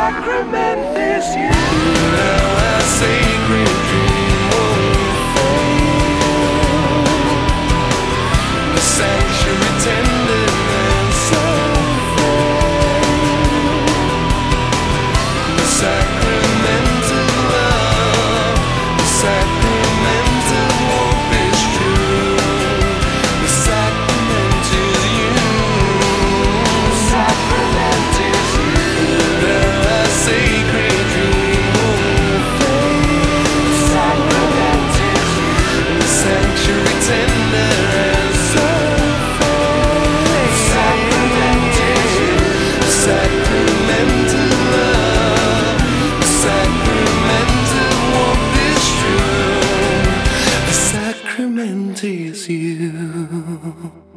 sacrament is you. Now a sacred dream won't fade. The sanctuary tenderness unfold. The sacramental love, the sacramental hope is true. The sacrament is you. The sacrament is you. Now a sacred dream won't fade. The sacrament is you. The sanctuary tender as unfold. The sacrament is you. The sacramental love, the sacramental warmth is true. The sacrament is you.